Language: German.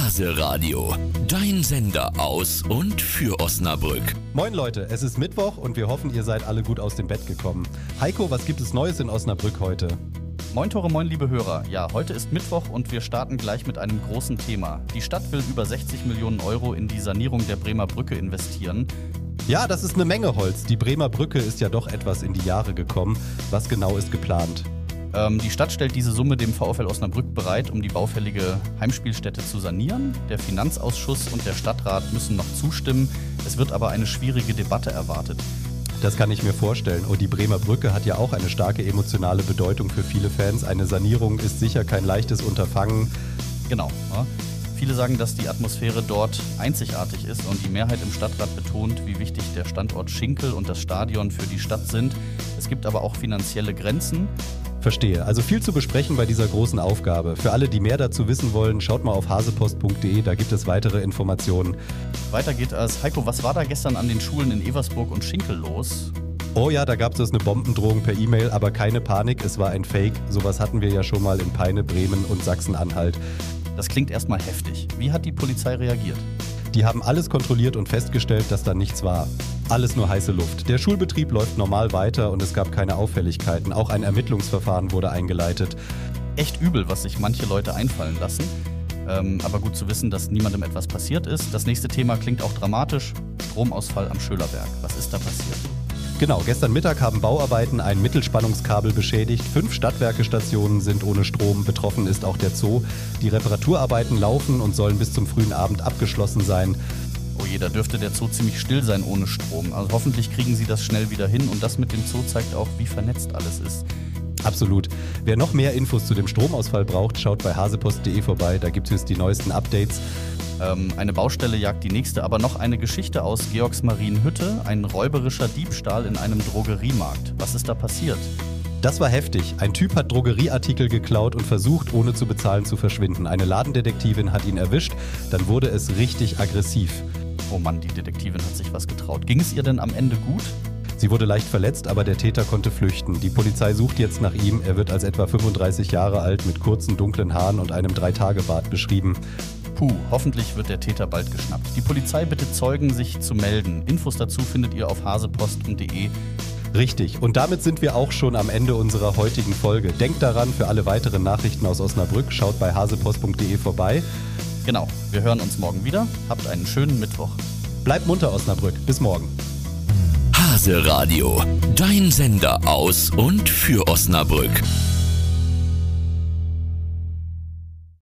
Hase-Radio, dein Sender aus und für Osnabrück. Moin Leute, es ist Mittwoch und wir hoffen, ihr seid alle gut aus dem Bett gekommen. Heiko, was gibt es Neues in Osnabrück heute? Moin Tore, moin liebe Hörer. Ja, heute ist Mittwoch und wir starten gleich mit einem großen Thema. Die Stadt will über 60 Millionen Euro in die Sanierung der Bremer Brücke investieren. Ja, das ist eine Menge Holz. Die Bremer Brücke ist ja doch etwas in die Jahre gekommen. Was genau ist geplant? Die Stadt stellt diese Summe dem VfL Osnabrück bereit, um die baufällige Heimspielstätte zu sanieren. Der Finanzausschuss und der Stadtrat müssen noch zustimmen. Es wird aber eine schwierige Debatte erwartet. Das kann ich mir vorstellen. Und die Bremer Brücke hat ja auch eine starke emotionale Bedeutung für viele Fans. Eine Sanierung ist sicher kein leichtes Unterfangen. Genau. Ja. Viele sagen, dass die Atmosphäre dort einzigartig ist und die Mehrheit im Stadtrat betont, wie wichtig der Standort Schinkel und das Stadion für die Stadt sind. Es gibt aber auch finanzielle Grenzen. Verstehe. Also viel zu besprechen bei dieser großen Aufgabe. Für alle, die mehr dazu wissen wollen, schaut mal auf hasepost.de, da gibt es weitere Informationen. Weiter geht es. Heiko, was war da gestern an den Schulen in Eversburg und Schinkel los? Oh ja, da gab es eine Bombendrohung per E-Mail, aber keine Panik, es war ein Fake. Sowas hatten wir ja schon mal in Peine, Bremen und Sachsen-Anhalt. Das klingt erstmal heftig. Wie hat die Polizei reagiert? Die haben alles kontrolliert und festgestellt, dass da nichts war. Alles nur heiße Luft. Der Schulbetrieb läuft normal weiter und es gab keine Auffälligkeiten. Auch ein Ermittlungsverfahren wurde eingeleitet. Echt übel, was sich manche Leute einfallen lassen. Aber gut zu wissen, dass niemandem etwas passiert ist. Das nächste Thema klingt auch dramatisch. Stromausfall am Schölerberg. Was ist da passiert? Genau, gestern Mittag haben Bauarbeiten ein Mittelspannungskabel beschädigt. 5 Stadtwerkestationen sind ohne Strom. Betroffen ist auch der Zoo. Die Reparaturarbeiten laufen und sollen bis zum frühen Abend abgeschlossen sein. Oh je, da dürfte der Zoo ziemlich still sein ohne Strom. Also hoffentlich kriegen sie das schnell wieder hin. Und das mit dem Zoo zeigt auch, wie vernetzt alles ist. Absolut. Wer noch mehr Infos zu dem Stromausfall braucht, schaut bei hasepost.de vorbei. Da gibt es die neuesten Updates. Eine Baustelle jagt die nächste, aber noch eine Geschichte aus Georgsmarienhütte. Ein räuberischer Diebstahl in einem Drogeriemarkt. Was ist da passiert? Das war heftig. Ein Typ hat Drogerieartikel geklaut und versucht, ohne zu bezahlen, zu verschwinden. Eine Ladendetektivin hat ihn erwischt. Dann wurde es richtig aggressiv. Oh Mann, die Detektivin hat sich was getraut. Ging es ihr denn am Ende gut? Sie wurde leicht verletzt, aber der Täter konnte flüchten. Die Polizei sucht jetzt nach ihm. Er wird als etwa 35 Jahre alt mit kurzen, dunklen Haaren und einem 3-Tage-Bart beschrieben. Puh, hoffentlich wird der Täter bald geschnappt. Die Polizei bittet Zeugen, sich zu melden. Infos dazu findet ihr auf hasepost.de. Richtig, und damit sind wir auch schon am Ende unserer heutigen Folge. Denkt daran, für alle weiteren Nachrichten aus Osnabrück, schaut bei hasepost.de vorbei. Genau, wir hören uns morgen wieder. Habt einen schönen Mittwoch. Bleibt munter, Osnabrück. Bis morgen. Hase-Radio, dein Sender aus und für Osnabrück.